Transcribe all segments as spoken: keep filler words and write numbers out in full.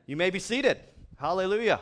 You may be seated. Hallelujah.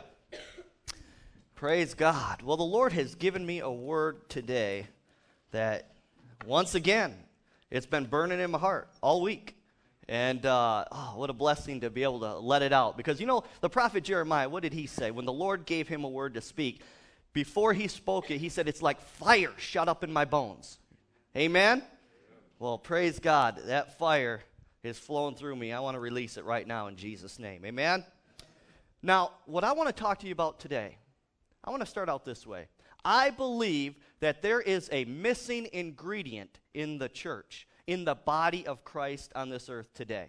Praise God. Well, the Lord has given me a word today that, once again, it's been burning in my heart all week. And uh, oh, what a blessing to be able to let it out. Because, you know, the prophet Jeremiah, what did he say? When the Lord gave him a word to speak, before he spoke it, he said, it's like fire shut up in my bones. Amen? Well, praise God. That fire is flowing through me. I want to release it right now in Jesus' name. Amen? Now, what I want to talk to you about today, I want to start out this way. I believe that there is a missing ingredient in the church, in the body of Christ on this earth today.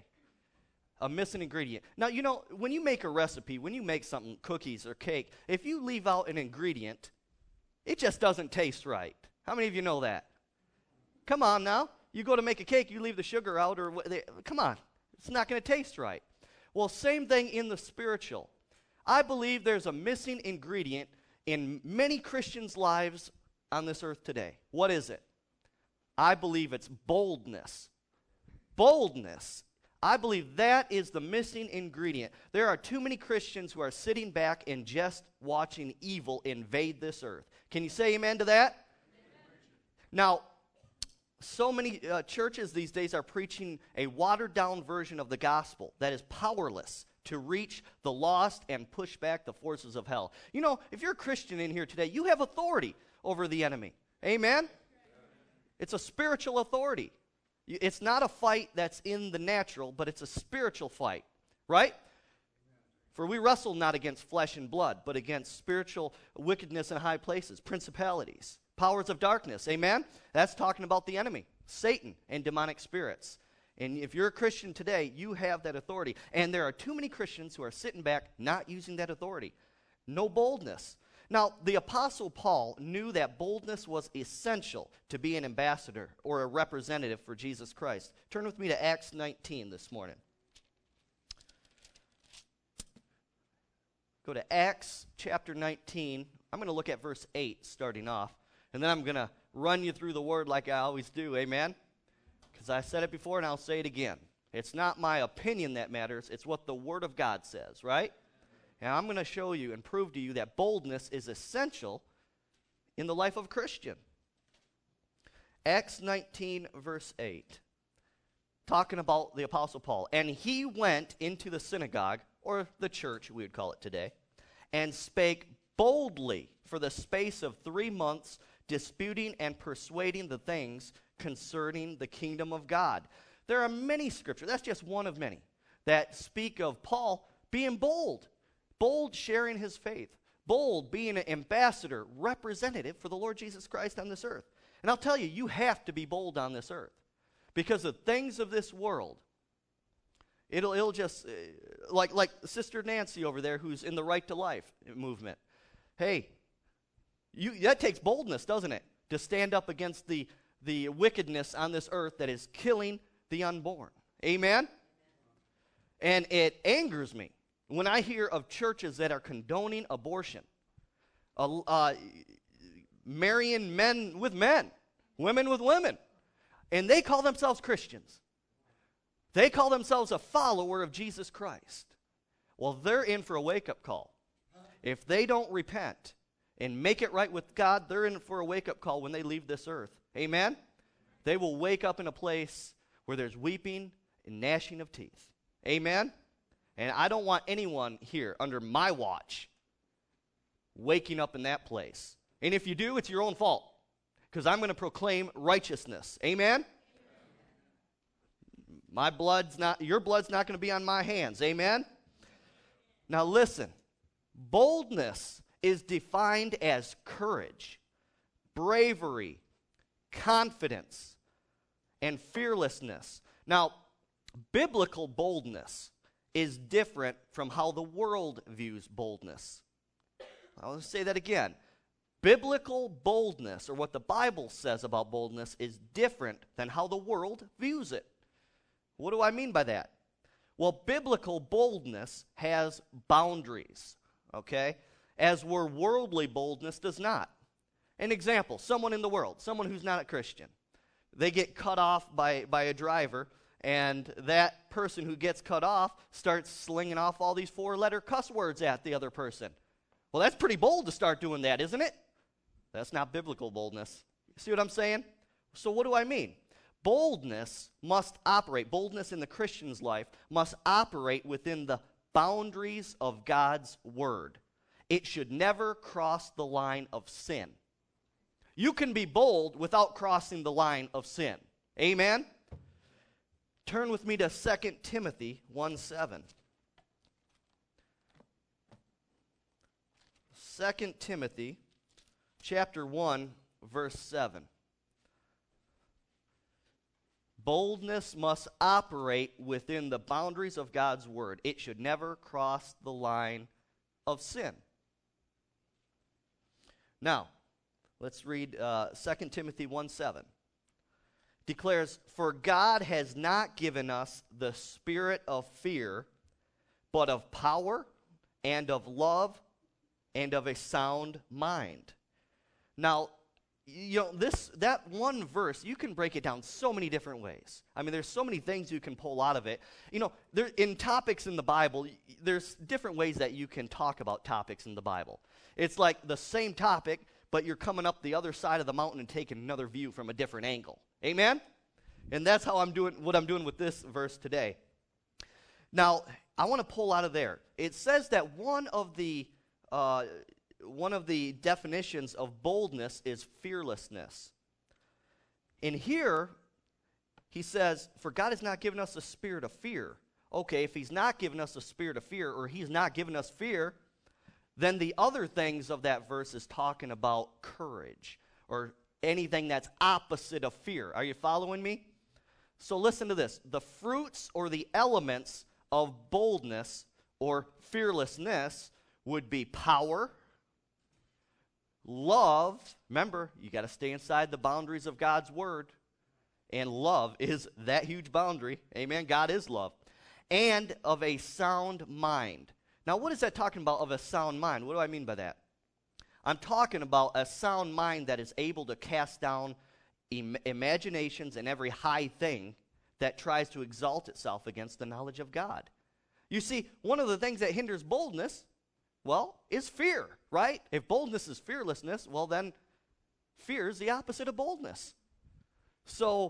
A missing ingredient. Now, you know, when you make a recipe, when you make something, cookies or cake, if you leave out an ingredient, it just doesn't taste right. How many of you know that? Come on now. You go to make a cake, you leave the sugar out, or they, come on. It's not going to taste right. Well, same thing in the spiritual. I believe there's a missing ingredient in many Christians' lives on this earth today. What is it? I believe it's boldness. Boldness. I believe that is the missing ingredient. There are too many Christians who are sitting back and just watching evil invade this earth. Can you say amen to that? Amen. Now, so many uh, churches these days are preaching a watered-down version of the gospel that is powerless to reach the lost and push back the forces of hell. You know, if you're a Christian in here today, you have authority over the enemy. Amen? It's a spiritual authority. It's not a fight that's in the natural, but it's a spiritual fight, right? For we wrestle not against flesh and blood, but against spiritual wickedness in high places, principalities, powers of darkness. Amen? That's talking about the enemy, Satan, and demonic spirits. And if you're a Christian today, you have that authority. And there are too many Christians who are sitting back not using that authority. No boldness. Now, the Apostle Paul knew that boldness was essential to be an ambassador or a representative for Jesus Christ. Turn with me to Acts nineteen this morning. Go to Acts chapter nineteen. I'm going to look at verse eight starting off. And then I'm going to run you through the word like I always do. Amen? Because I said it before and I'll say it again. It's not my opinion that matters. It's what the Word of God says, right? And I'm going to show you and prove to you that boldness is essential in the life of a Christian. Acts nineteen, verse eight. Talking about the Apostle Paul. And he went into the synagogue, or the church we would call it today, and spake boldly for the space of three months, disputing and persuading the things concerning the kingdom of God. There are many scriptures, that's just one of many, that speak of Paul being bold. Bold sharing his faith. Bold being an ambassador, representative for the Lord Jesus Christ on this earth. And I'll tell you, you have to be bold on this earth. Because the things of this world, it'll, it'll just, uh, like, like Sister Nancy over there who's in the Right to Life movement. Hey, you, that takes boldness, doesn't it? To stand up against the the wickedness on this earth that is killing the unborn. Amen? And it angers me when I hear of churches that are condoning abortion, uh, uh, marrying men with men, women with women, and they call themselves Christians. They call themselves a follower of Jesus Christ. Well, they're in for a wake-up call. If they don't repent and make it right with God, they're in for a wake-up call when they leave this earth. Amen? They will wake up in a place where there's weeping and gnashing of teeth. Amen? And I don't want anyone here under my watch waking up in that place. And if you do, it's your own fault. Because I'm going to proclaim righteousness. Amen? My blood's not, your blood's not going to be on my hands. Amen? Now listen. Boldness is defined as courage, bravery, confidence, and fearlessness. Now, biblical boldness is different from how the world views boldness. I'll say that again. Biblical boldness, or what the Bible says about boldness, is different than how the world views it. What do I mean by that? Well, biblical boldness has boundaries, okay? As where worldly boldness does not. An example, someone in the world, someone who's not a Christian. They get cut off by, by a driver, and that person who gets cut off starts slinging off all these four-letter cuss words at the other person. Well, that's pretty bold to start doing that, isn't it? That's not biblical boldness. You see what I'm saying? So what do I mean? Boldness must operate, boldness in the Christian's life must operate within the boundaries of God's word. It should never cross the line of sin. You can be bold without crossing the line of sin. Amen? Turn with me to Second Timothy one seven. Second Timothy chapter one, verse seven. Boldness must operate within the boundaries of God's word. It should never cross the line of sin. Now, let's read uh, Second Timothy one seven. Declares, "For God has not given us the spirit of fear, but of power and of love and of a sound mind." Now, you know, this that one verse, you can break it down so many different ways. I mean, there's so many things you can pull out of it. You know, there, in topics in the Bible, there's different ways that you can talk about topics in the Bible. It's like the same topic, but you're coming up the other side of the mountain and taking another view from a different angle. Amen? And that's how I'm doing what I'm doing with this verse today. Now, I want to pull out of there. It says that one of the uh, one of the definitions of boldness is fearlessness. In here, he says, "For God has not given us a spirit of fear." Okay, if he's not given us a spirit of fear, or he's not given us fear, then the other things of that verse is talking about courage, or anything that's opposite of fear. Are you following me? So listen to this. The fruits or the elements of boldness or fearlessness would be power, love. Remember, you got to stay inside the boundaries of God's word. And love is that huge boundary. Amen. God is love. And of a sound mind. Now, what is that talking about, of a sound mind? What do I mean by that? I'm talking about a sound mind that is able to cast down im- imaginations and every high thing that tries to exalt itself against the knowledge of God. You see, one of the things that hinders boldness, well, is fear, right? If boldness is fearlessness, well, then fear is the opposite of boldness. So,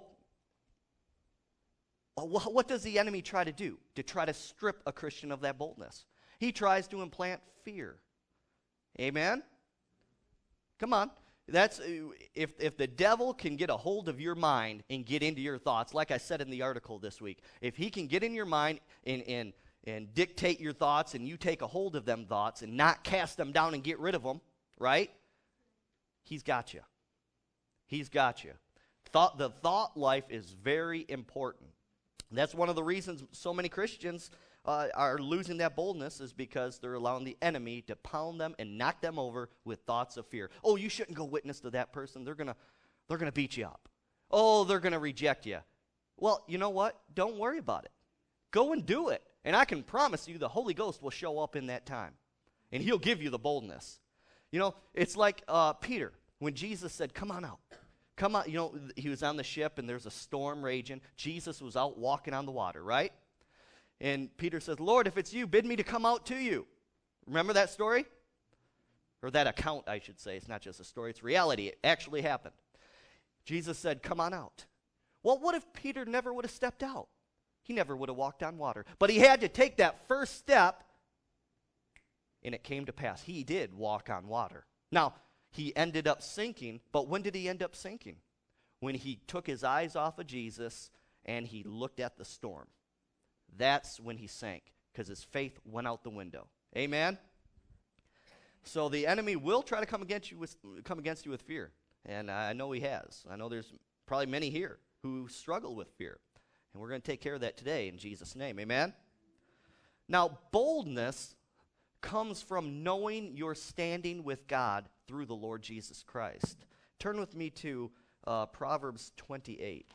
wh- what does the enemy try to do? To try to strip a Christian of that boldness. He tries to implant fear. Amen? Come on. That's if if the devil can get a hold of your mind and get into your thoughts, like I said in the article this week, if he can get in your mind and and and dictate your thoughts, and you take a hold of them thoughts and not cast them down and get rid of them, right? He's got you. He's got you. Thought the thought life is very important. That's one of the reasons so many Christians Uh, are losing that boldness, is because they're allowing the enemy to pound them and knock them over with thoughts of fear. Oh, you shouldn't go witness to that person. They're gonna, they're gonna beat you up. Oh, they're gonna reject you. Well, you know what? Don't worry about it. Go and do it, and I can promise you, the Holy Ghost will show up in that time, and He'll give you the boldness. You know, it's like uh, Peter when Jesus said, "Come on out." Come on. You know, he was on the ship, and there's a storm raging. Jesus was out walking on the water, right? And Peter says, "Lord, if it's you, bid me to come out to you." Remember that story? Or that account, I should say. It's not just a story, it's reality. It actually happened. Jesus said, "Come on out." Well, what if Peter never would have stepped out? He never would have walked on water. But he had to take that first step, and it came to pass. He did walk on water. Now, he ended up sinking, but when did he end up sinking? When he took his eyes off of Jesus and he looked at the storm. That's when he sank, because his faith went out the window. Amen? So the enemy will try to come against you with, come against you with fear. And I know he has. I know there's probably many here who struggle with fear. And we're going to take care of that today in Jesus' name. Amen? Now, boldness comes from knowing you're standing with God through the Lord Jesus Christ. Turn with me to uh, Proverbs twenty-eight.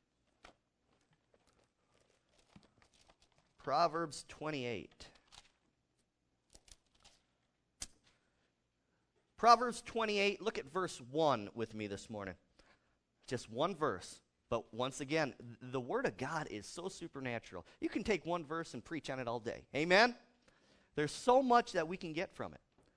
Proverbs twenty-eight. Proverbs twenty-eight, look at verse one with me this morning. Just one verse, But once again, the Word of God is so supernatural. You can take one verse and preach on it all day. Amen? There's so much that we can get from it.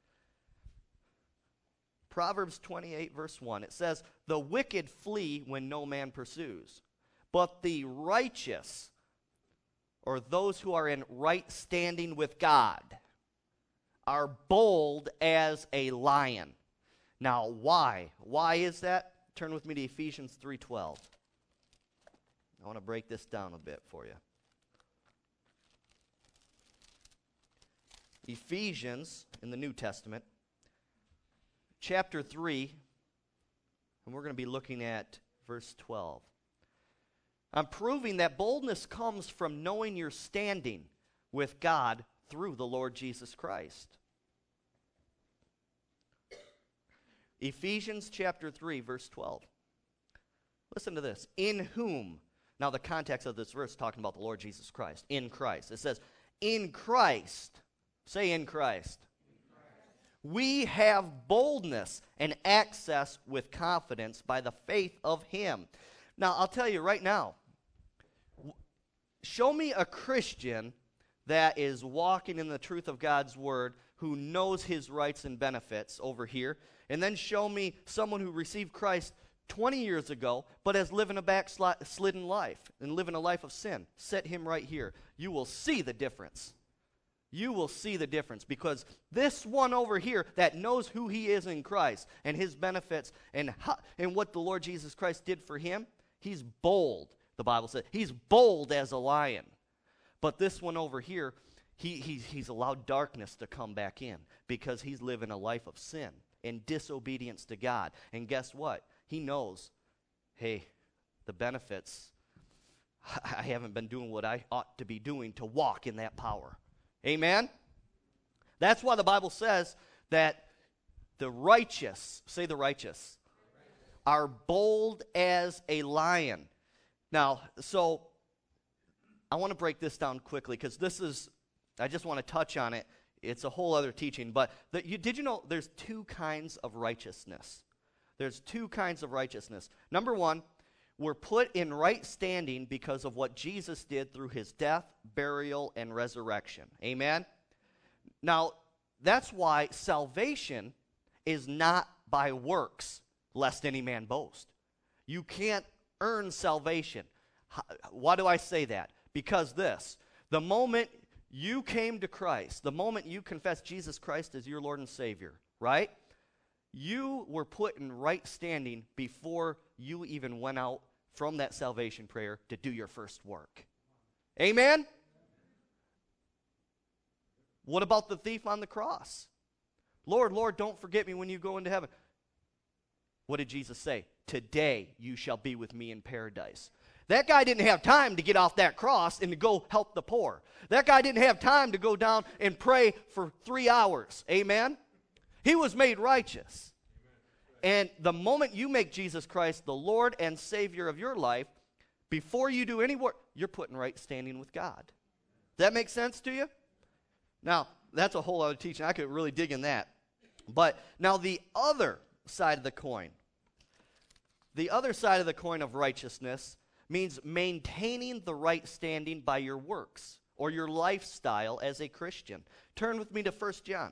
Proverbs twenty-eight, verse one, it says, "The wicked flee when no man pursues, but the righteous, or those who are in right standing with God, are bold as a lion." Now, why? Why is that? Turn with me to Ephesians three twelve. I want to break this down a bit for you. Ephesians, in the New Testament, chapter three, and we're going to be looking at verse twelve. "I'm proving that boldness comes from knowing your standing with God through the Lord Jesus Christ." Ephesians chapter three, verse twelve. Listen to this. "In whom," now the context of this verse is talking about the Lord Jesus Christ. In Christ. It says, "In Christ," say in Christ, "we have boldness and access with confidence by the faith of him." Now, I'll tell you right now, show me a Christian that is walking in the truth of God's word, who knows his rights and benefits over here, and then show me someone who received Christ twenty years ago, but has lived in a backslidden life and living a life of sin. Set him right here. You will see the difference. You will see the difference, because this one over here that knows who he is in Christ and his benefits and, how, and what the Lord Jesus Christ did for him, he's bold, the Bible says. He's bold as a lion. But this one over here, he, he, he's allowed darkness to come back in because he's living a life of sin and disobedience to God. And guess what? He knows, hey, the benefits, I haven't been doing what I ought to be doing to walk in that power. Amen? That's why the Bible says that the righteous, say the righteous, are bold as a lion. Now, so I want to break this down quickly, because this is, I just want to touch on it. It's a whole other teaching. But the, you, did you know there's two kinds of righteousness? There's two kinds of righteousness. Number one, we're put in right standing because of what Jesus did through his death, burial, and resurrection. Amen? Now, that's why salvation is not by works, lest any man boast. You can't earn salvation. Why do I say that? Because this, the moment you came to Christ, the moment you confessed Jesus Christ as your Lord and Savior, right? You were put in right standing before you even went out from that salvation prayer to do your first work. Amen? What about the thief on the cross? Lord, Lord, don't forget me when you go into heaven. What did Jesus say? Today you shall be with me in paradise. That guy didn't have time to get off that cross and to go help the poor. That guy didn't have time to go down and pray for three hours. Amen? He was made righteous. And the moment you make Jesus Christ the Lord and Savior of your life, before you do any work, you're put in right standing with God. Does that make sense to you? Now, that's a whole other teaching. I could really dig in that. But now the other side of the coin, the other side of the coin of righteousness means maintaining the right standing by your works or your lifestyle as a Christian. Turn with me to First John.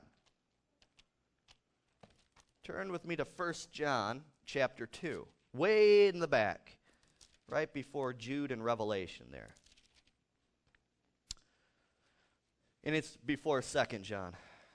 Turn with me to First John chapter two, way in the back, right before Jude and Revelation there. And it's before Second John.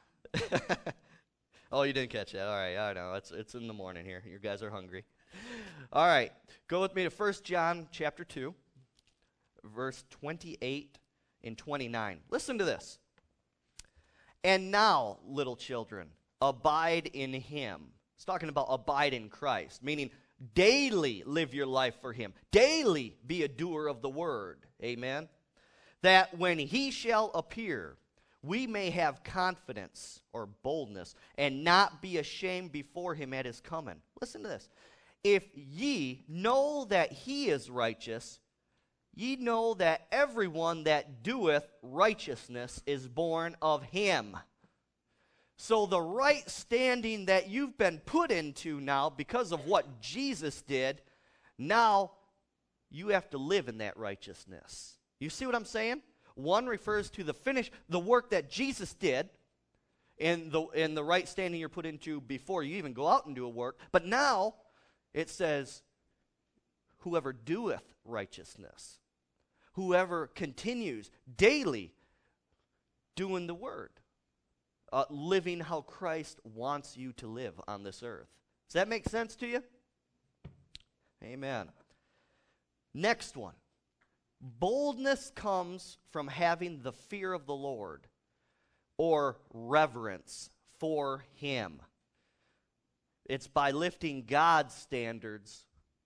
Oh, you didn't catch that. All right, I know. It's it's in the morning here. You guys are hungry. All right, go with me to First John chapter two, verse twenty-eight and twenty-nine. Listen to this. "And now, little children, abide in him." It's talking about abide in Christ, meaning daily live your life for him. Daily be a doer of the word. Amen? "That when he shall appear, we may have confidence," or boldness, "and not be ashamed before him at his coming." Listen to this. "If ye know that he is righteous, ye know that everyone that doeth righteousness is born of him." So the right standing that you've been put into now because of what Jesus did, now you have to live in that righteousness. You see what I'm saying? One refers to the finish, the work that Jesus did, and the, and the right standing you're put into before you even go out and do a work. But now, it says, whoever doeth righteousness, whoever continues daily doing the word, uh, living how Christ wants you to live on this earth. Does that make sense to you? Amen. Next one. Boldness comes from having the fear of the Lord, or reverence for Him. It's by lifting God's standards,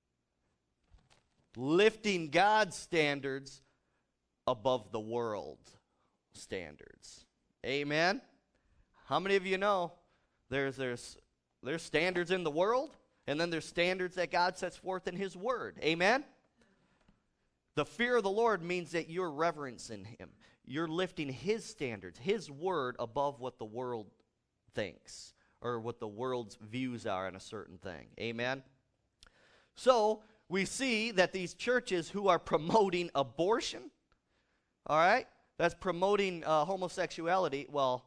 lifting God's standards above the world's standards. Amen? How many of you know there's, there's, there's standards in the world, and then there's standards that God sets forth in His Word? Amen? The fear of the Lord means that you're reverencing Him. You're lifting His standards, His Word, above what the world thinks or what the world's views are on a certain thing. Amen? So, we see that these churches who are promoting abortion, all right, that's promoting uh, homosexuality, well,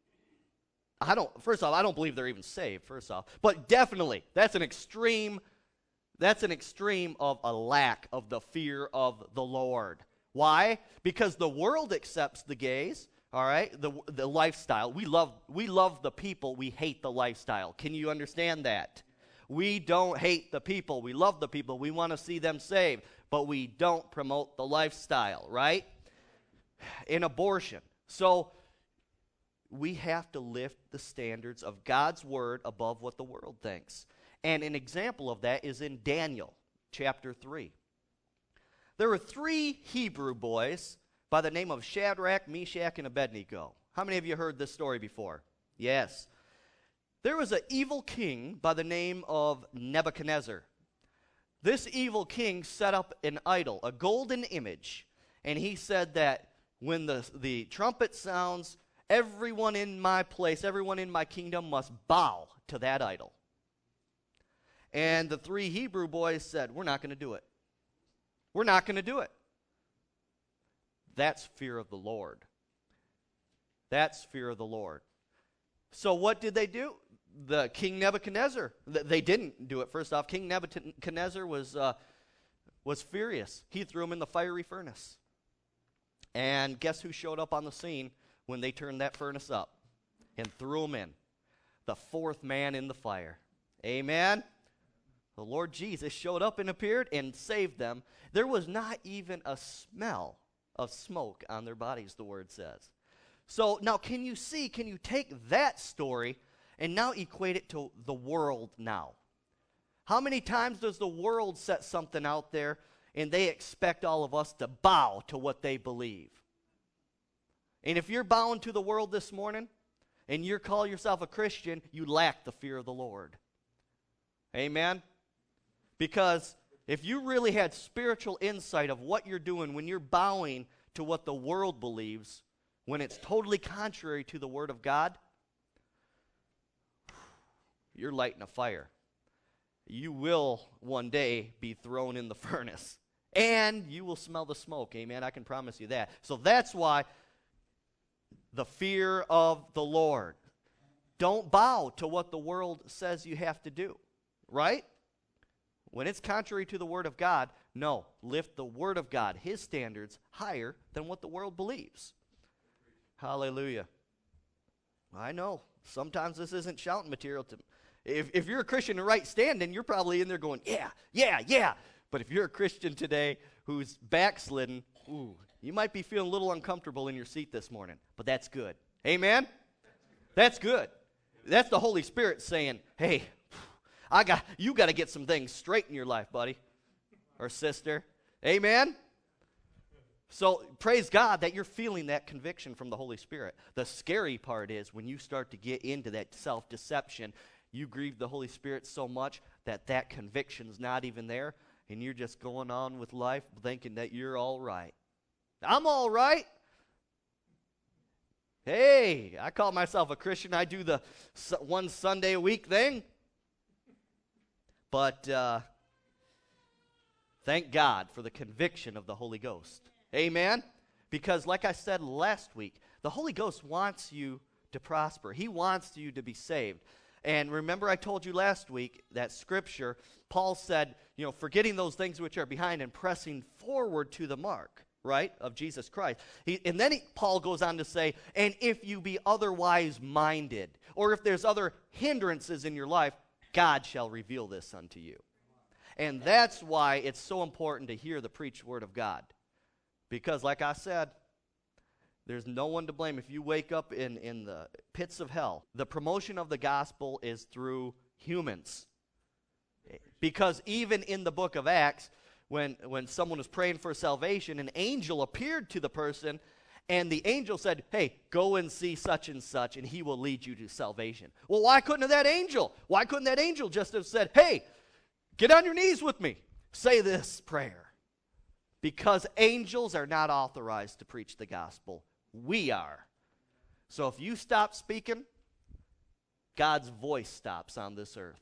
I don't, first off, I don't believe they're even saved, first off. But definitely, that's an extreme That's an extreme of a lack of the fear of the Lord. Why? Because the world accepts the gays, all right, the the lifestyle. We love we love the people, we hate the lifestyle. Can you understand that? We don't hate the people, we love the people, we want to see them saved, but we don't promote the lifestyle, right? In abortion. So we have to lift the standards of God's word above what the world thinks. And an example of that is in Daniel chapter three. There were three Hebrew boys by the name of Shadrach, Meshach, and Abednego. How many of you heard this story before? Yes. There was an evil king by the name of Nebuchadnezzar. This evil king set up an idol, a golden image, and he said that when the, the trumpet sounds, everyone in my place, everyone in my kingdom must bow to that idol. And the three Hebrew boys said, we're not going to do it. We're not going to do it. That's fear of the Lord. That's fear of the Lord. So what did they do? The King Nebuchadnezzar, th- they didn't do it. First off, King Nebuchadnezzar was, uh, was furious. He threw him in the fiery furnace. And guess who showed up on the scene when they turned that furnace up and threw him in? The fourth man in the fire. Amen? The Lord Jesus showed up and appeared and saved them. There was not even a smell of smoke on their bodies, the word says. So now can you see, can you take that story and now equate it to the world now? How many times does the world set something out there and they expect all of us to bow to what they believe? And if you're bowing to the world this morning and you call yourself a Christian, you lack the fear of the Lord. Amen? Because if you really had spiritual insight of what you're doing when you're bowing to what the world believes, when it's totally contrary to the Word of God, you're lighting a fire. You will one day be thrown in the furnace. And you will smell the smoke. Amen? I can promise you that. So that's why the fear of the Lord. Don't bow to what the world says you have to do. Right? When it's contrary to the Word of God, no, lift the Word of God, His standards, higher than what the world believes. Hallelujah. I know, sometimes this isn't shouting material to me. If, if you're a Christian in right standing, you're probably in there going, yeah, yeah, yeah. But if you're a Christian today who's backslidden, ooh, you might be feeling a little uncomfortable in your seat this morning, but that's good. Amen? That's good. That's the Holy Spirit saying, hey, I got you got to get some things straight in your life, buddy or sister. Amen? So praise God that you're feeling that conviction from the Holy Spirit. The scary part is when you start to get into that self-deception, you grieve the Holy Spirit so much that that conviction's not even there, and you're just going on with life thinking that you're all right. I'm all right. Hey, I call myself a Christian. I do the one Sunday a week thing. But uh, Thank God for the conviction of the Holy Ghost. Amen? Because like I said last week, the Holy Ghost wants you to prosper. He wants you to be saved. And remember I told you last week that scripture, Paul said, you know, forgetting those things which are behind and pressing forward to the mark, right, of Jesus Christ. He, and then he, Paul goes on to say, and if you be otherwise minded, or if there's other hindrances in your life, God shall reveal this unto you. And that's why it's so important to hear the preached word of God. Because like I said, there's no one to blame if you wake up in, in the pits of hell. The promotion of the gospel is through humans. Because even in the book of Acts, when, when someone was praying for salvation, an angel appeared to the person, and the angel said, hey, go and see such and such, and he will lead you to salvation. Well, why couldn't that angel? Why couldn't that angel just have said, hey, get on your knees with me. Say this prayer. Because angels are not authorized to preach the gospel. We are. So if you stop speaking, God's voice stops on this earth.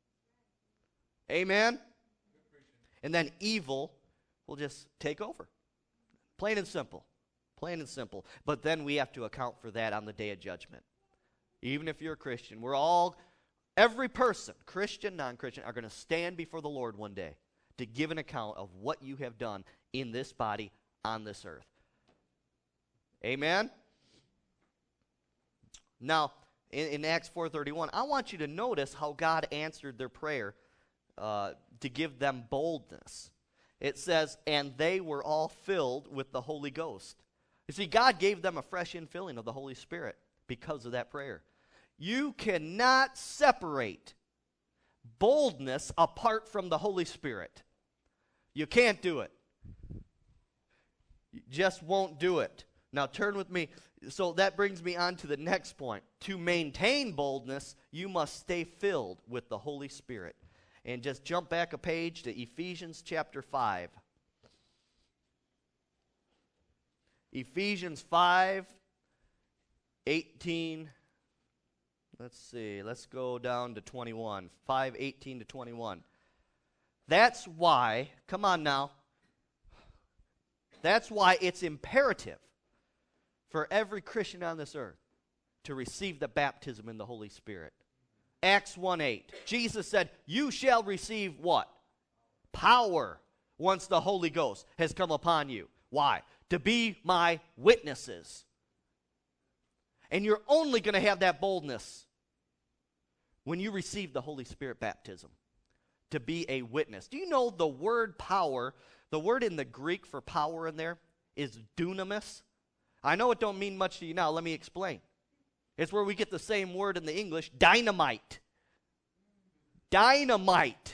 Amen? And then evil will just take over. Plain and simple. Plain and simple. But then we have to account for that on the day of judgment. Even if you're a Christian, we're all, every person, Christian, non-Christian, are going to stand before the Lord one day to give an account of what you have done in this body on this earth. Amen? Now, in, in Acts four thirty-one, I want you to notice how God answered their prayer uh, to give them boldness. It says, and they were all filled with the Holy Ghost. You see, God gave them a fresh infilling of the Holy Spirit because of that prayer. You cannot separate boldness apart from the Holy Spirit. You can't do it. You just won't do it. Now turn with me. So that brings me on to the next point. To maintain boldness, you must stay filled with the Holy Spirit. And just jump back a page to Ephesians chapter five. Ephesians five, eighteen. Let's see. Let's go down to twenty-one. five, eighteen to twenty-one. That's why, come on now. That's why it's imperative for every Christian on this earth to receive the baptism in the Holy Spirit. Acts one eight. Jesus said, you shall receive what? Power once the Holy Ghost has come upon you. Why? To be my witnesses. And you're only going to have that boldness when you receive the Holy Spirit baptism. To be a witness. Do you know the word power, the word in the Greek for power in there is dunamis? I know it don't mean much to you now. Let me explain. It's where we get the same word in the English, dynamite. Dynamite.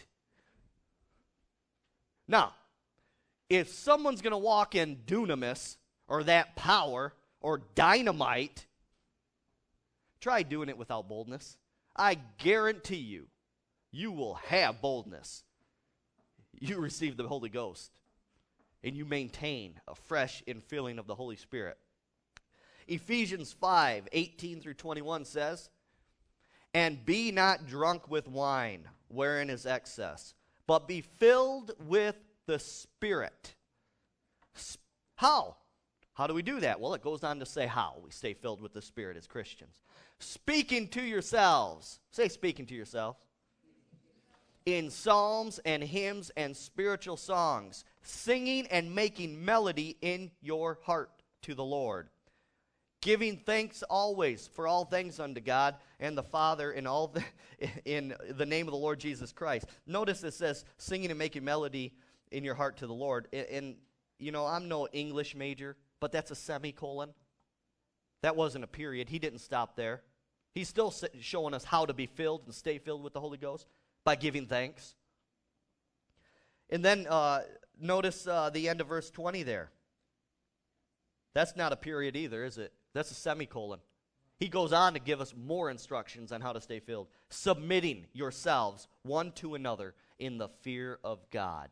Now, if someone's going to walk in dunamis, or that power, or dynamite, try doing it without boldness. I guarantee you, you will have boldness. You receive the Holy Ghost, and you maintain a fresh infilling of the Holy Spirit. Ephesians five, eighteen through twenty-one says, and be not drunk with wine, wherein is excess, but be filled with the Spirit. How? How do we do that? Well, it goes on to say how we stay filled with the Spirit as Christians. Speaking to yourselves. Say speaking to yourselves. In psalms and hymns and spiritual songs, singing and making melody in your heart to the Lord. Giving thanks always for all things unto God and the Father in all the, in the name of the Lord Jesus Christ. Notice it says singing and making melody in your heart to the Lord. And, and you know, I'm no English major, but that's a semicolon. That wasn't a period. He didn't stop there. He's still showing us how to be filled and stay filled with the Holy Ghost by giving thanks. And then uh, notice uh, the end of verse twenty there. That's not a period either, is it? That's a semicolon. He goes on to give us more instructions on how to stay filled. Submitting yourselves one to another in the fear of God.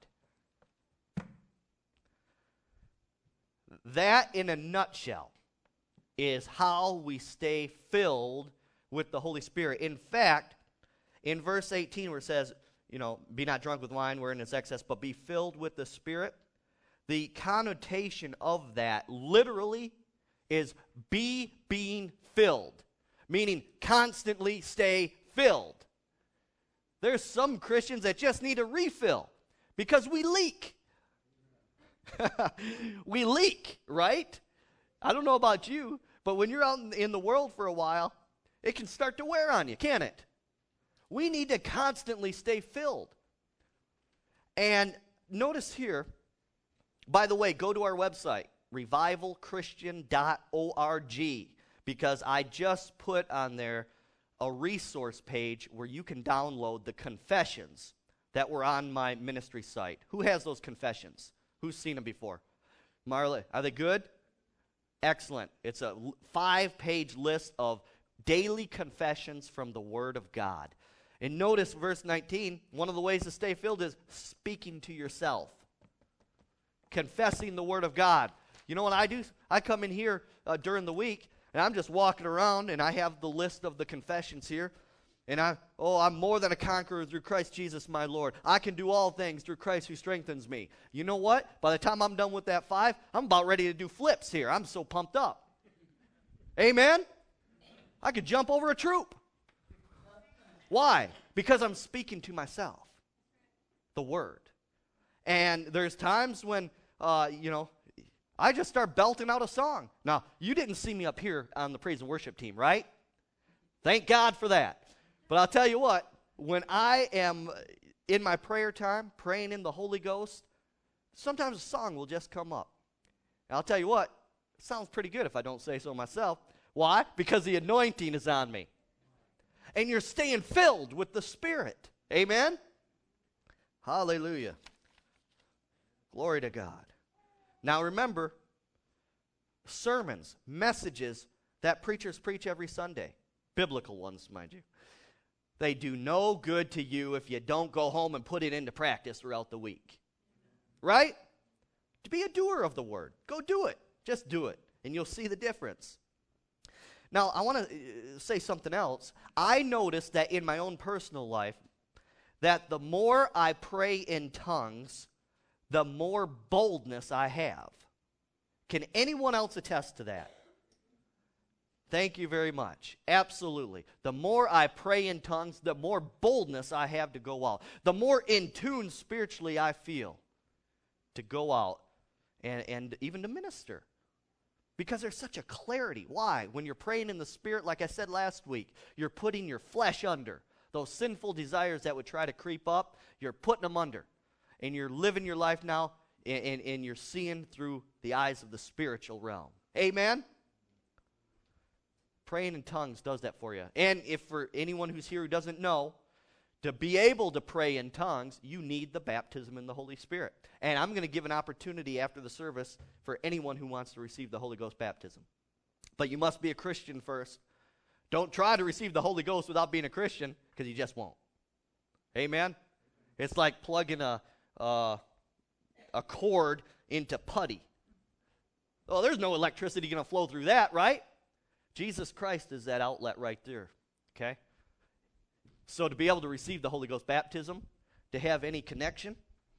That, in a nutshell, is how we stay filled with the Holy Spirit. In fact, in verse eighteen where it says, you know, be not drunk with wine wherein is excess, but be filled with the Spirit. The connotation of that literally is be being filled, meaning constantly stay filled. There's some Christians that just need a refill because we leak. We leak, right? I don't know about you, but when you're out in the world for a while, it can start to wear on you, can't it? We need to constantly stay filled. And notice here, by the way, go to our website, revival christian dot org, because I just put on there a resource page where you can download the confessions that were on my ministry site. Who has those confessions? Who's seen them before? Marla, are they good? Excellent. It's a five-page list of daily confessions from the Word of God. And notice verse nineteen, one of the ways to stay filled is speaking to yourself. Confessing the Word of God. You know what I do? I come in here uh, during the week, and I'm just walking around, and I have the list of the confessions here. And I, oh, I'm more than a conqueror through Christ Jesus my Lord. I can do all things through Christ who strengthens me. You know what? By the time I'm done with that five, I'm about ready to do flips here. I'm so pumped up. Amen? I could jump over a troop. Why? Because I'm speaking to myself. The Word. And there's times when, uh, you know, I just start belting out a song. Now, you didn't see me up here on the praise and worship team, right? Thank God for that. But I'll tell you what, when I am in my prayer time, praying in the Holy Ghost, sometimes a song will just come up. And I'll tell you what, it sounds pretty good if I don't say so myself. Why? Because the anointing is on me. And you're staying filled with the Spirit. Amen? Hallelujah. Glory to God. Now remember, sermons, messages that preachers preach every Sunday, biblical ones, mind you, they do no good to you if you don't go home and put it into practice throughout the week. Right? To be a doer of the Word. Go do it. Just do it, and you'll see the difference. Now, I want to uh, say something else. I noticed that in my own personal life, that the more I pray in tongues, the more boldness I have. Can anyone else attest to that? Thank you very much. Absolutely. The more I pray in tongues, the more boldness I have to go out. The more in tune spiritually I feel to go out and, and even to minister. Because there's such a clarity. Why? When you're praying in the Spirit, like I said last week, you're putting your flesh under. Those sinful desires that would try to creep up, you're putting them under. And you're living your life now, and, and, and you're seeing through the eyes of the spiritual realm. Amen? Praying in tongues does that for you. And if for anyone who's here who doesn't know, to be able to pray in tongues, you need the baptism in the Holy Spirit. And I'm going to give an opportunity after the service for anyone who wants to receive the Holy Ghost baptism. But you must be a Christian first. Don't try to receive the Holy Ghost without being a Christian, because you just won't. Amen? It's like plugging a, uh, a cord into putty. Well, there's no electricity going to flow through that, right? Jesus Christ is that outlet right there, okay? So to be able to receive the Holy Ghost baptism, to have any connection,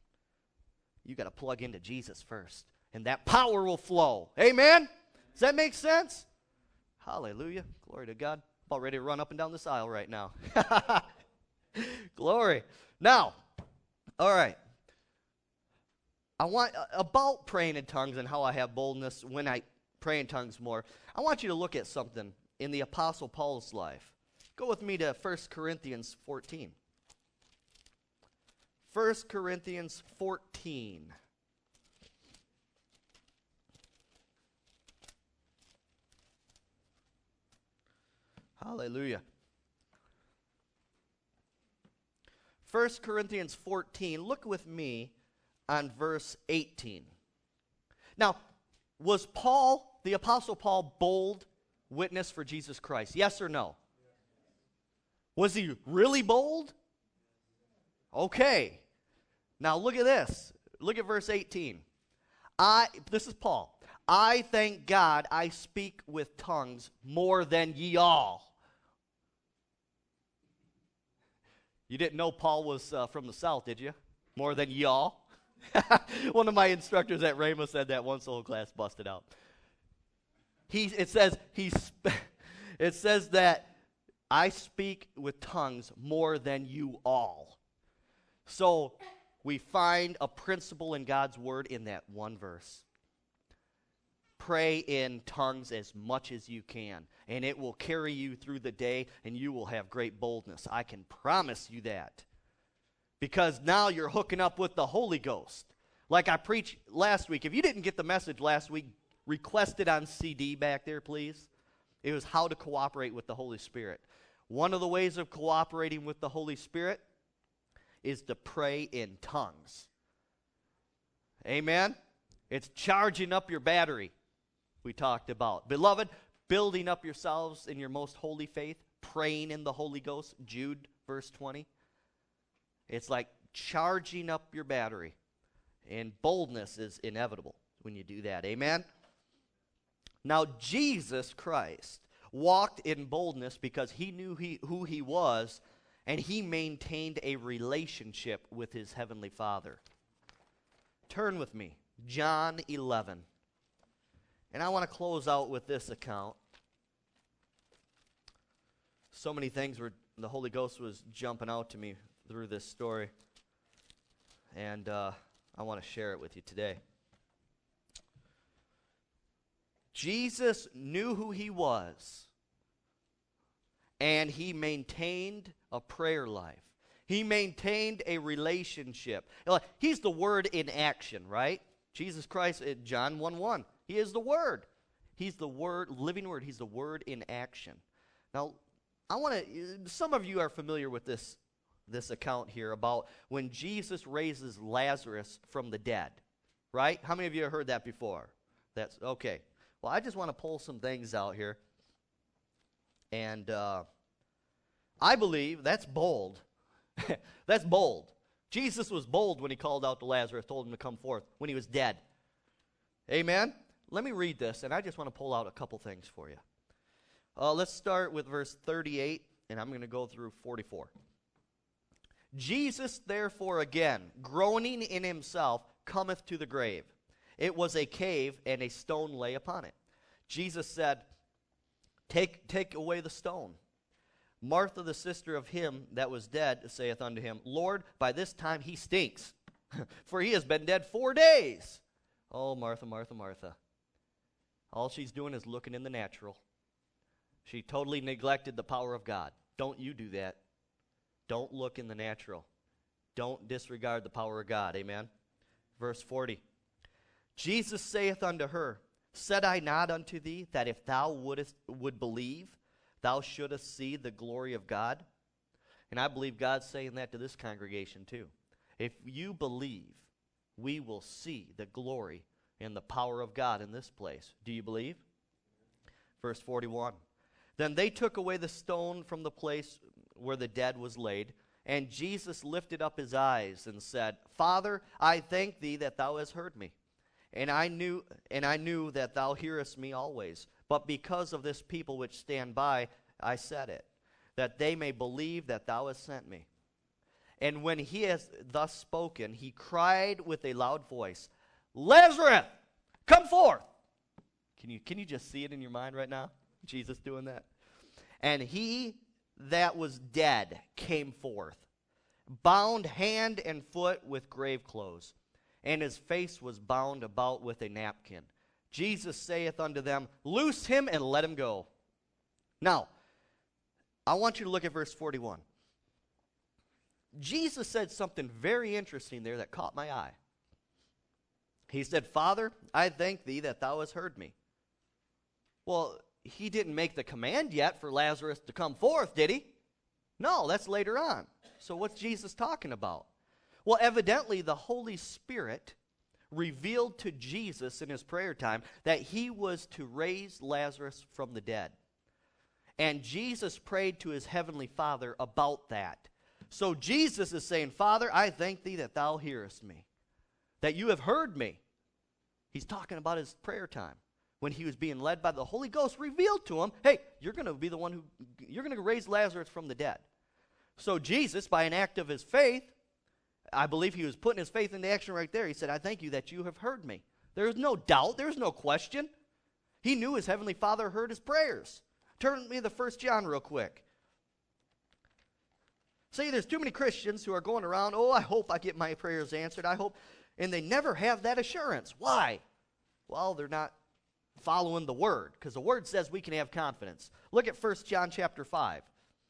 you got to plug into Jesus first, and that power will flow. Amen? Does that make sense? Hallelujah. Glory to God. I'm about ready to run up and down this aisle right now. Glory. Now, all right. I want, uh, about praying in tongues and how I have boldness when I pray in tongues more, I want you to look at something in the Apostle Paul's life. Go with me to First Corinthians fourteen. First Corinthians fourteen. Hallelujah. First Corinthians fourteen, look with me on verse eighteen. Now, was Paul, the Apostle Paul, bold witness for Jesus Christ? Yes or no? Was he really bold? Okay. Now look at this. Look at verse eighteen. I, this is Paul. I thank God I speak with tongues more than ye all. You didn't know Paul was uh, from the South, did you? More than y'all. One of my instructors at Rhema said that once, the whole class busted out. He, it says he. Sp- it says that I speak with tongues more than you all. So we find a principle in God's word in that one verse. Pray in tongues as much as you can, and it will carry you through the day, and you will have great boldness. I can promise you that. Because now you're hooking up with the Holy Ghost. Like I preached last week. If you didn't get the message last week, request it on C D back there, please. It was how to cooperate with the Holy Spirit. One of the ways of cooperating with the Holy Spirit is to pray in tongues. Amen? It's charging up your battery, we talked about. Beloved, building up yourselves in your most holy faith, praying in the Holy Ghost, Jude, verse twenty. It's like charging up your battery, and boldness is inevitable when you do that. Amen? Now, Jesus Christ walked in boldness because he knew he, who he was, and he maintained a relationship with his heavenly Father. Turn with me, John eleven. And I want to close out with this account. So many things were, the Holy Ghost was jumping out to me through this story. And uh, I want to share it with you today. Jesus knew who he was, and he maintained a prayer life. He maintained a relationship. He's the Word in action, right? Jesus Christ, John one one. He is the Word. He's the Word, living Word. He's the Word in action. Now, I want to, some of you are familiar with this, this account here about when Jesus raises Lazarus from the dead, right? How many of you have heard that before? That's, okay. Well, I just want to pull some things out here. And uh, I believe that's bold. That's bold. Jesus was bold when he called out to Lazarus, told him to come forth when he was dead. Amen? Let me read this, and I just want to pull out a couple things for you. Uh, let's start with verse thirty-eight, and I'm going to go through forty-four. Jesus, therefore, again, groaning in himself, cometh to the grave. It was a cave, and a stone lay upon it. Jesus said, Take, take away the stone. Martha, the sister of him that was dead, saith unto him, Lord, by this time he stinks, for he has been dead four days. Oh, Martha, Martha, Martha. All she's doing is looking in the natural. She totally neglected the power of God. Don't you do that. Don't look in the natural. Don't disregard the power of God. Amen? Verse forty. Jesus saith unto her, Said I not unto thee that if thou wouldest, would believe, thou shouldest see the glory of God? And I believe God's saying that to this congregation too. If you believe, we will see the glory and the power of God in this place. Do you believe? Verse forty-one. Then they took away the stone from the place where the dead was laid, and Jesus lifted up his eyes and said, Father, I thank thee that thou hast heard me. And I knew and I knew that thou hearest me always. But because of this people which stand by, I said it, that they may believe that thou hast sent me. And when he has thus spoken, he cried with a loud voice, Lazarus, come forth. Can you, can you just see it in your mind right now? Jesus doing that. And he that was dead came forth, bound hand and foot with grave clothes, and his face was bound about with a napkin. Jesus saith unto them, Loose him and let him go. Now, I want you to look at verse forty-one. Jesus said something very interesting there that caught my eye. He said, Father, I thank thee that thou hast heard me. Well, he didn't make the command yet for Lazarus to come forth, did he? No, that's later on. So what's Jesus talking about? Well, evidently the Holy Spirit revealed to Jesus in his prayer time that he was to raise Lazarus from the dead. And Jesus prayed to his heavenly Father about that. So Jesus is saying, Father, I thank thee that thou hearest me, that you have heard me. He's talking about his prayer time when he was being led by the Holy Ghost, revealed to him, hey, you're going to be the one who, you're going to raise Lazarus from the dead. So Jesus, by an act of his faith, I believe he was putting his faith into action right there. He said, I thank you that you have heard me. There's no doubt. There's no question. He knew his heavenly Father heard his prayers. Turn with me to First John real quick. See, there's too many Christians who are going around, oh, I hope I get my prayers answered. I hope. And they never have that assurance. Why? Well, they're not following the Word, because the Word says we can have confidence. Look at First John chapter five.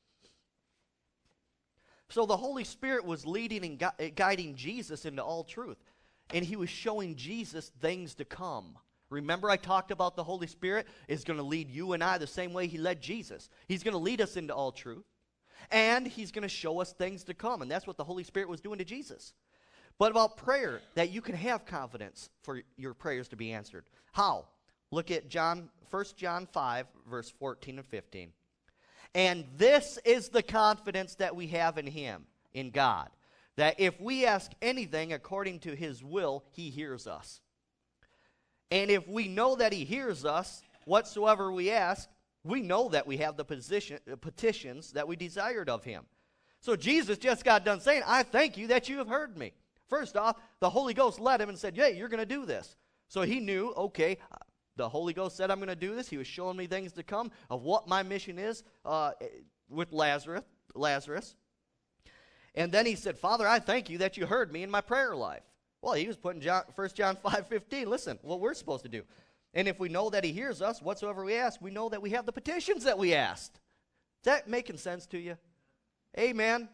So the Holy Spirit was leading and gu- guiding Jesus into all truth. And he was showing Jesus things to come. Remember I talked about the Holy Spirit is going to lead you and I the same way he led Jesus. He's going to lead us into all truth. And he's going to show us things to come. And that's what the Holy Spirit was doing to Jesus. But about prayer, that you can have confidence for your prayers to be answered. How? Look at John, First John five, verse fourteen and fifteen. And this is the confidence that we have in him, in God, that if we ask anything according to his will, he hears us. And if we know that he hears us, whatsoever we ask, we know that we have the position, uh, petitions that we desired of him. So Jesus just got done saying, I thank you that you have heard me. First off, the Holy Ghost led him and said, hey, you're going to do this. So he knew, okay, the Holy Ghost said I'm going to do this. He was showing me things to come of what my mission is uh, with Lazarus. Lazarus. And then he said, Father, I thank you that you heard me in my prayer life. Well, he was putting John, First John five fifteen. Listen, what we're supposed to do. And if we know that he hears us, whatsoever we ask, we know that we have the petitions that we asked. Is that making sense to you? Amen.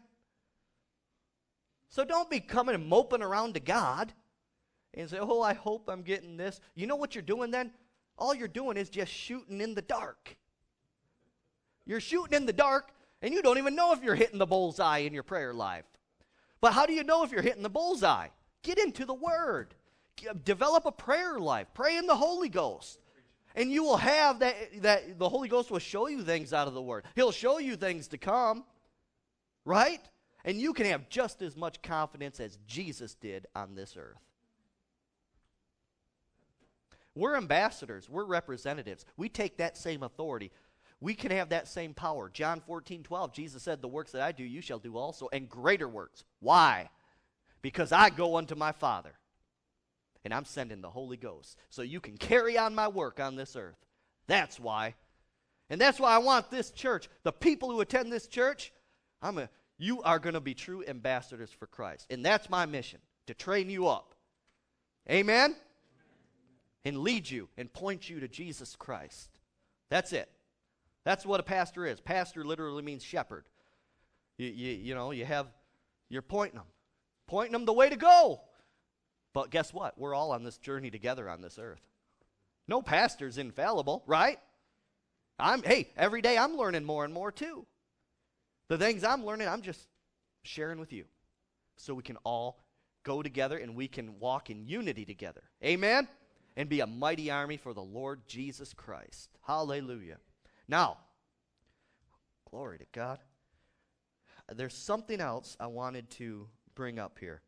So don't be coming and moping around to God and say, oh, I hope I'm getting this. You know what you're doing then? All you're doing is just shooting in the dark. You're shooting in the dark, and you don't even know if you're hitting the bullseye in your prayer life. But how do you know if you're hitting the bullseye? Get into the Word. Develop a prayer life. Pray in the Holy Ghost. And you will have that, that the Holy Ghost will show you things out of the Word. He'll show you things to come. Right? And you can have just as much confidence as Jesus did on this earth. We're ambassadors. We're representatives. We take that same authority. We can have that same power. John fourteen twelve, Jesus said, the works that I do, you shall do also, and greater works. Why? Because I go unto my Father, and I'm sending the Holy Ghost, so you can carry on my work on this earth. That's why. And that's why I want this church, the people who attend this church, I'm a, you are going to be true ambassadors for Christ. And that's my mission, to train you up. Amen? And lead you and point you to Jesus Christ. That's it. That's what a pastor is. Pastor literally means shepherd. You, you, you know, you have, you're pointing them. Pointing them the way to go. But guess what? We're all on this journey together on this earth. No pastor's infallible, right? I'm, hey, every day I'm learning more and more too. The things I'm learning, I'm just sharing with you. So we can all go together and we can walk in unity together. Amen? And be a mighty army for the Lord Jesus Christ. Hallelujah. Now, glory to God. There's something else I wanted to bring up here.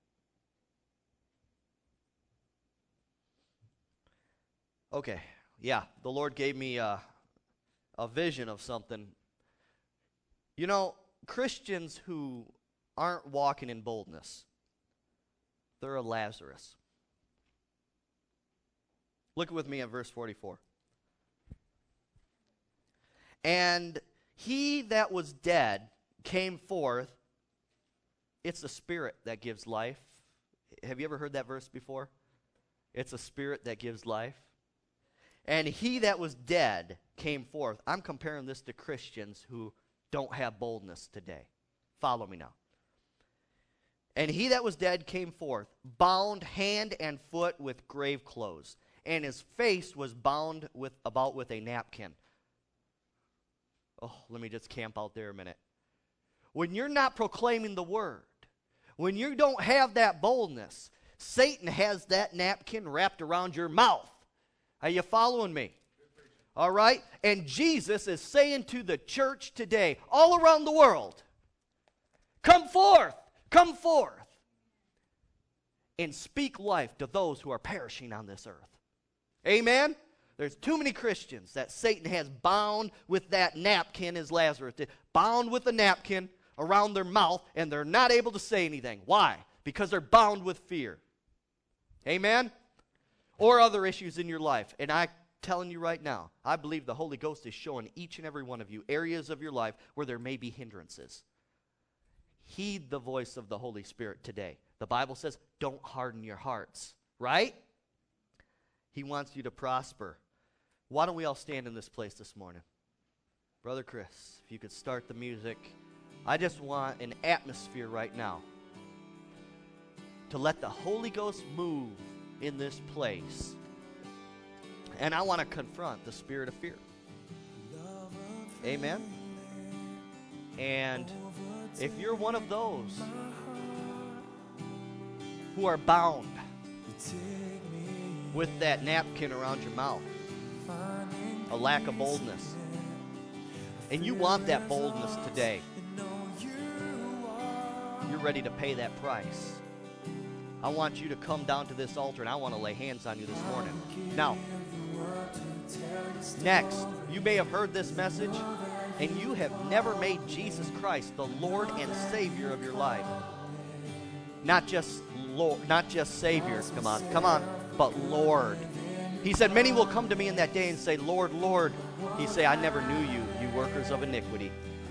Okay, yeah, the Lord gave me a, a vision of something. You know, Christians who aren't walking in boldness, they're a Lazarus. Look with me at verse forty-four. And he that was dead came forth. It's the Spirit that gives life. Have you ever heard that verse before? It's a Spirit that gives life. And he that was dead came forth. I'm comparing this to Christians who don't have boldness today. Follow me now. And he that was dead came forth, bound hand and foot with grave clothes, and his face was bound with about with a napkin. Oh, let me just camp out there a minute. When you're not proclaiming the word, when you don't have that boldness, Satan has that napkin wrapped around your mouth. Are you following me? All right? And Jesus is saying to the church today, all around the world, come forth, come forth, and speak life to those who are perishing on this earth. Amen? There's too many Christians that Satan has bound with that napkin as Lazarus did. Bound with a napkin around their mouth and they're not able to say anything. Why? Because they're bound with fear. Amen? Or other issues in your life. And I'm telling you right now, I believe the Holy Ghost is showing each and every one of you areas of your life where there may be hindrances. Heed the voice of the Holy Spirit today. The Bible says, don't harden your hearts. Right? He wants you to prosper. Why don't we all stand in this place this morning? Brother Chris, if you could start the music. I just want an atmosphere right now to let the Holy Ghost move in this place. And I want to confront the spirit of fear. Amen? And if you're one of those who are bound with that napkin around your mouth, a lack of boldness, and you want that boldness today, you're ready to pay that price, I want you to come down to this altar and I want to lay hands on you this morning. Now, next, you may have heard this message and you have never made Jesus Christ the Lord and Savior of your life. Not just Lord, not just Savior, come on, come on, but Lord. He said, many will come to me in that day and say, Lord, Lord. He say, I never knew you, you workers of iniquity.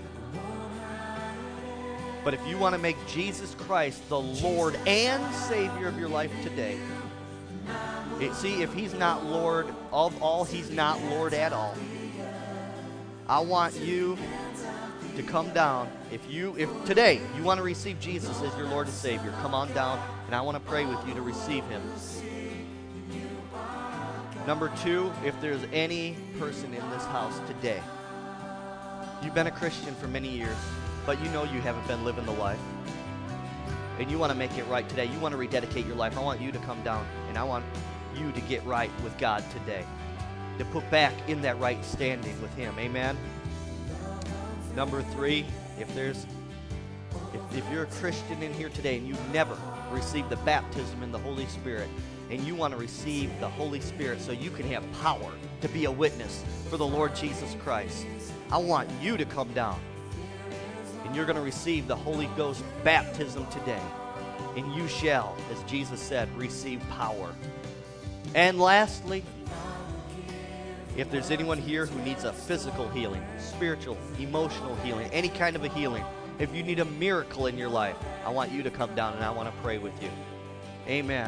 But if you want to make Jesus Christ the Lord and Savior of your life today, it, see, if he's not Lord of all, he's not Lord at all. I want you to come down. If you, if today you want to receive Jesus as your Lord and Savior, come on down, and I want to pray with you to receive him. Number two, if there's any person in this house today, you've been a Christian for many years, but you know you haven't been living the life, and you want to make it right today, you want to rededicate your life, I want you to come down, and I want you to get right with God today, to put back in that right standing with him. Amen? Number three, if there's, if, if you're a Christian in here today and you've never received the baptism in the Holy Spirit, and you want to receive the Holy Spirit so you can have power to be a witness for the Lord Jesus Christ, I want you to come down. And you're going to receive the Holy Ghost baptism today. And you shall, as Jesus said, receive power. And lastly, if there's anyone here who needs a physical healing, spiritual, emotional healing, any kind of a healing, if you need a miracle in your life, I want you to come down and I want to pray with you. Amen.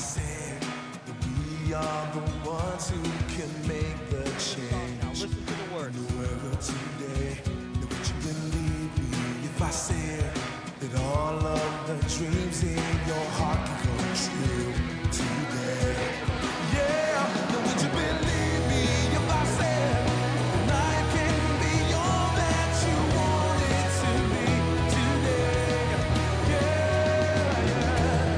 said that we are the ones who can make the change. Now listen to the words. In the world today, now would you believe me if I said that all of the dreams in your heart can come true today? Yeah, now would you believe me if I said that life can be all that you want it to be today? Yeah, yeah.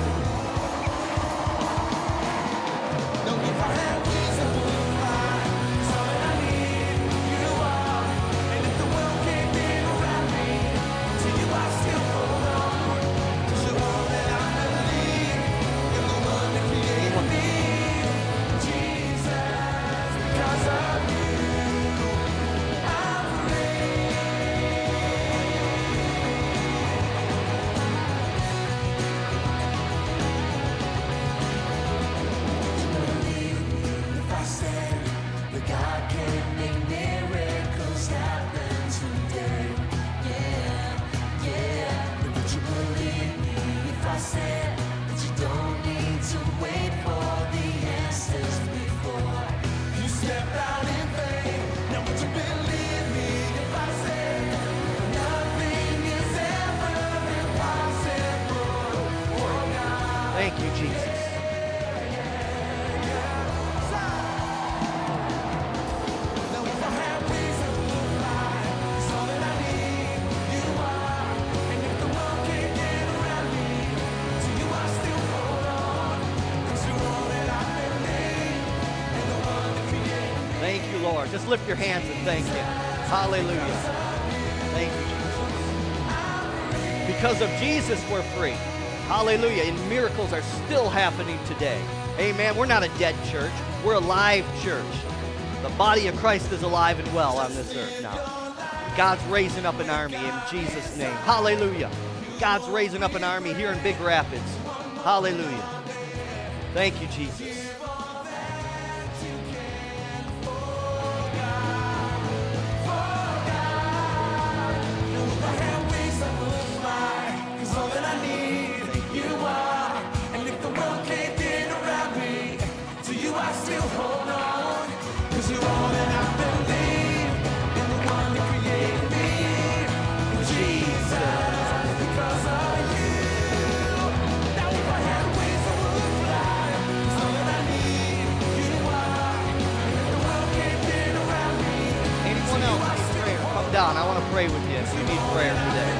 Now if I had wings that would fly, it's all that I need, you are. And if the world caved in around me, to you I still hold on. 'Cause you're all that I believe, you're the one that created me, Jesus. Because of you, I'm free. If I said that God can make miracles happen today, yeah, yeah. But would you believe me if I said that you don't need to wait for the answers before you step out in faith? Now would you believe me if I said nothing is ever impossible for God? Thank you, Jesus. Now if I had wings that would fly, it's all that I need, you are. And if the world can't get around me, to you I still hold on. 'Cause you're all that I believe, and the one that created me. Thank you, Lord. Just lift your hands and thank Him. Hallelujah. Thank you, Jesus. Because of Jesus, we're free. Hallelujah. And miracles are still happening today. Amen. We're not a dead church. We're a live church. The body of Christ is alive and well on this earth now. God's raising up an army in Jesus' name. Hallelujah. God's raising up an army here in Big Rapids. Hallelujah. Thank you, Jesus. If I had wings that would fly, 'cause all that I need, you are. And if the world can't get around me, to you I still hold on. 'Cause you're all that I believe, and the one that created me, Jesus. Because of you. Now if I had wings that would fly, 'cause all that I need, you are. And if the world can't get around me, Anyone else need prayer? Come down. I want to pray with you if you need prayer today.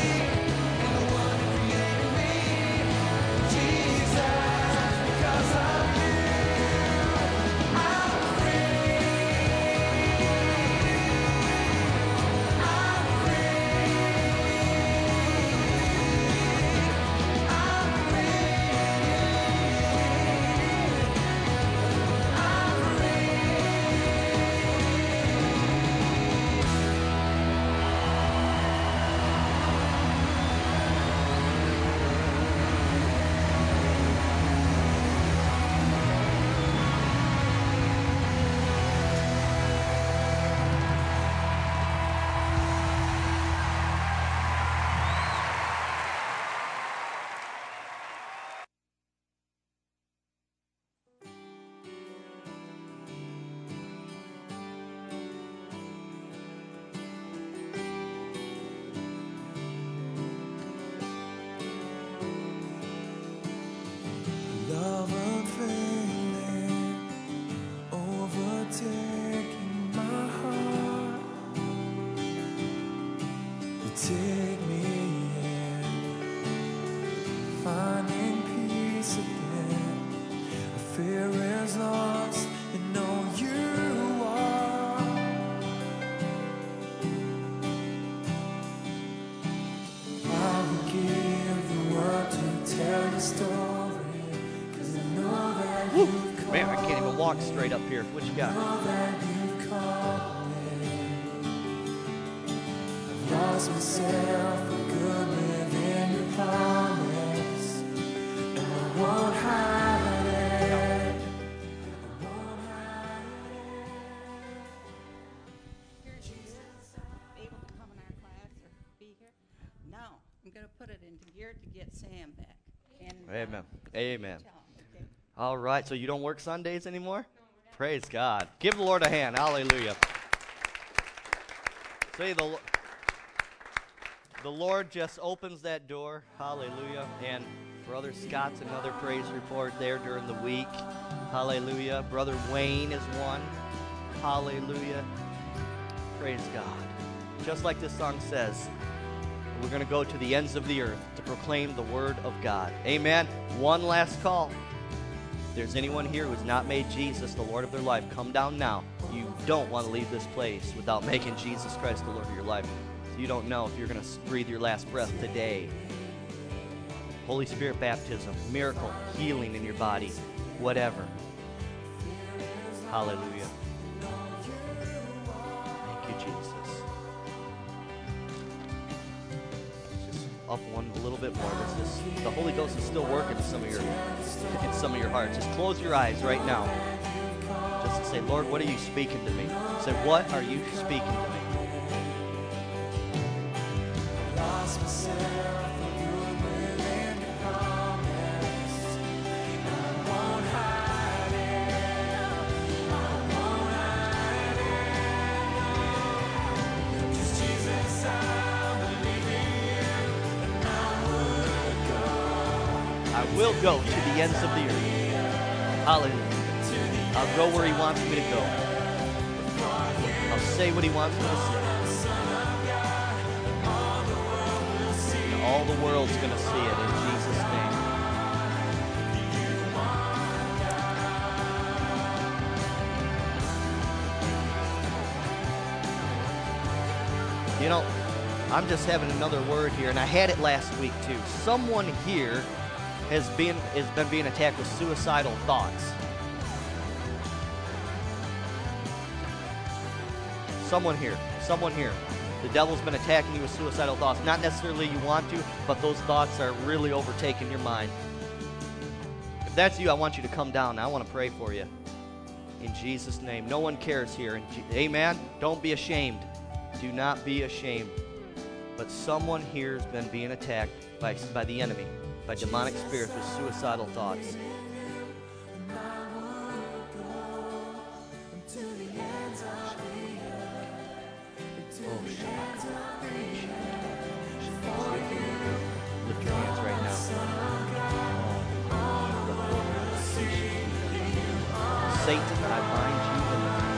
Love unfailing, overtaking my heart. You take me in, finding peace again. Fear is lost and know you are. I will give the world to tell your story, 'cause I know that you've come. Man, I can't even walk straight up here. What you got? Know that you've come in. I've lost myself for good within your promise, and I won't hide it. I won't hide it. Able to come in our class or be here? No, I'm going to put it into gear to get Sam back. And, uh, Amen. Amen. tell him. All right, so you don't work Sundays anymore? Praise God. Give the Lord a hand. Hallelujah. See, the, the Lord just opens that door. Hallelujah. And Brother Scott's another praise report there during the week. Hallelujah. Brother Wayne is one. Hallelujah. Praise God. Just like this song says, we're going to go to the ends of the earth to proclaim the word of God. Amen. One last call. If there's anyone here who's not made Jesus the Lord of their life, come down now. You don't want to leave this place without making Jesus Christ the Lord of your life. So you don't know if you're going to breathe your last breath today. Holy Spirit baptism, miracle, healing in your body, whatever. Hallelujah. Thank you, Jesus. Just up one a little bit more. This is, the Holy Ghost is still working in some of your in some of your hearts. Just close your eyes right now. Just to say, Lord, what are you speaking to me? Say, what are you speaking to me? Lost myself, you within your promise. I won't hide it. I won't hide it. Just Jesus, I believe in you, and I would go. I will go to the ends of the earth. Hallelujah. I'll go where he wants me to go. I'll say what he wants me to say. And all the world's going to see it in Jesus' name. You know, I'm just having another word here, and I had it last week too. Someone here has been has been being attacked with suicidal thoughts. Someone here, someone here. The devil's been attacking you with suicidal thoughts. Not necessarily you want to, but those thoughts are really overtaking your mind. If that's you, I want you to come down. I want to pray for you. In Jesus' name. No one cares here. In G- Amen? Don't be ashamed. Do not be ashamed. But someone here has been being attacked by, by the enemy, by demonic spirits with suicidal thoughts. Oh, lift your hands right now. Satan, I bind you in the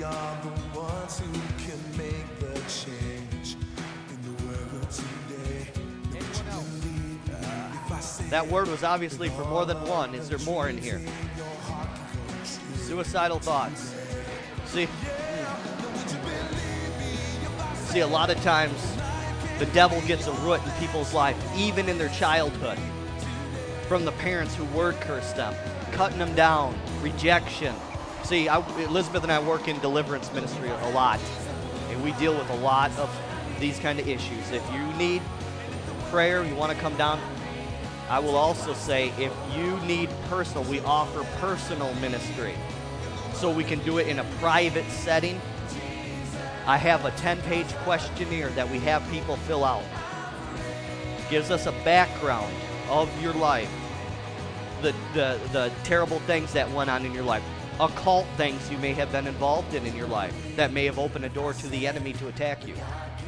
are the ones who can make the change in the world today. Anyone else? That word was obviously for more than one. Is there more in here? Suicidal thoughts. See, see, a lot of times the devil gets a root in people's life, even in their childhood, from the parents who word cursed them, cutting them down, rejection. See, I, Elizabeth and I work in deliverance ministry a lot, and we deal with a lot of these kind of issues. If you need prayer, you want to come down, I will also say if you need personal, we offer personal ministry. So we can do it in a private setting. I have a ten-page questionnaire that we have people fill out. Gives us a background of your life, the, the, the terrible things that went on in your life, occult things you may have been involved in in your life that may have opened a door to the enemy to attack you.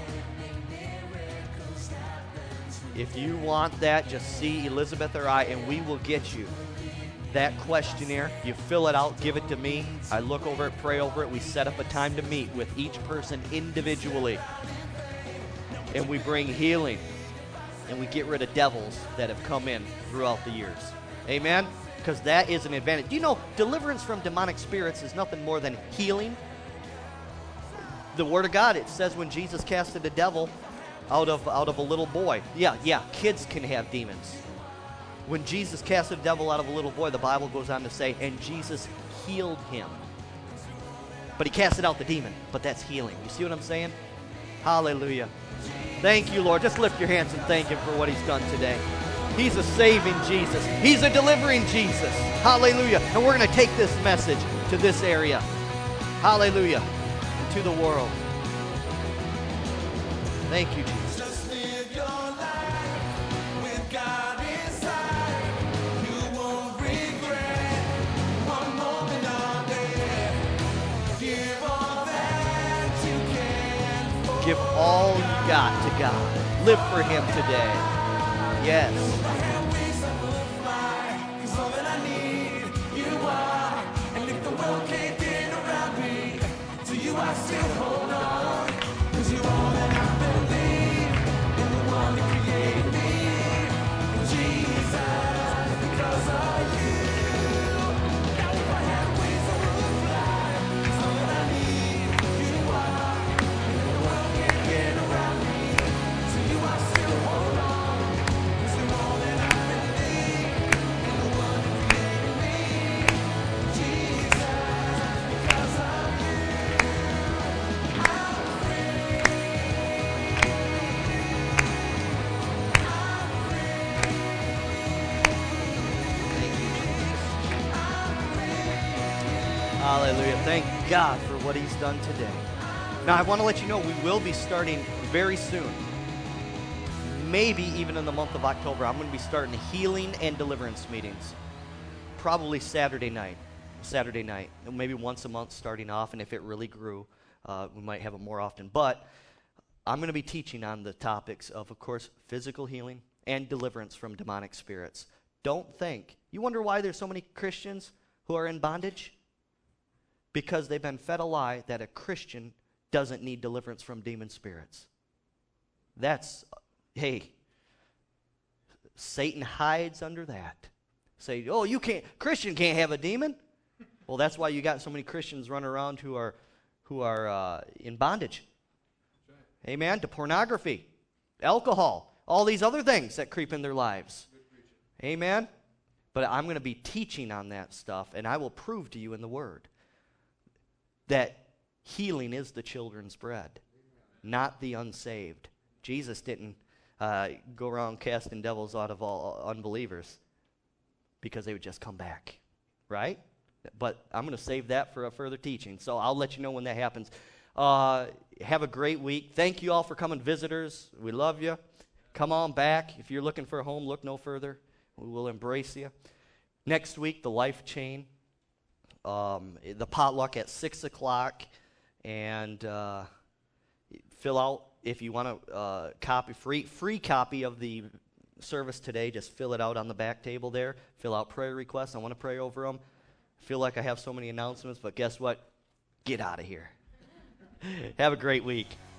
If you want that, just see Elizabeth or I, and we will get you that questionnaire. You fill it out, give it to me. I look over it, pray over it. We set up a time to meet with each person individually. And we bring healing. And we get rid of devils that have come in throughout the years. Amen? Because that is an advantage. Do you know deliverance from demonic spirits is nothing more than healing? The Word of God, it says when Jesus casted a devil out of, out of a little boy. Yeah, yeah, kids can have demons. When Jesus cast the devil out of a little boy, the Bible goes on to say, and Jesus healed him. But he casted out the demon, but that's healing. You see what I'm saying? Hallelujah. Thank you, Lord. Just lift your hands and thank him for what he's done today. He's a saving Jesus. He's a delivering Jesus. Hallelujah. And we're going to take this message to this area. Hallelujah. And to the world. Thank you, Jesus. Give all you got to God. Live for him today. Yes. Hallelujah. Thank God for what he's done today. Now, I want to let you know we will be starting very soon. Maybe even in the month of October, I'm going to be starting healing and deliverance meetings. Probably Saturday night. Saturday night. Maybe once a month starting off, and if it really grew, uh, we might have it more often. But I'm going to be teaching on the topics of, of course, physical healing and deliverance from demonic spirits. Don't think. You wonder why there's so many Christians who are in bondage? Because they've been fed a lie that a Christian doesn't need deliverance from demon spirits. That's, hey, Satan hides under that. Say, oh, you can't, Christian can't have a demon. Well, that's why you got so many Christians running around who are, who are uh, in bondage. Right. Amen. To pornography, alcohol, all these other things that creep in their lives. Amen. But I'm going to be teaching on that stuff, and I will prove to you in the Word that healing is the children's bread, not the unsaved. Jesus didn't uh, go around casting devils out of all unbelievers because they would just come back, right? But I'm going to save that for a further teaching, so I'll let you know when that happens. Uh, have a great week. Thank you all for coming, visitors. We love you. Come on back. If you're looking for a home, look no further. We will embrace you. Next week, the Life Chain. Um, the potluck at six o'clock, and uh, fill out if you want a uh, copy, free free copy of the service today. Just fill it out on the back table there. Fill out prayer requests. I want to pray over them. I feel like I have so many announcements, but guess what? get out of here. Have a great week.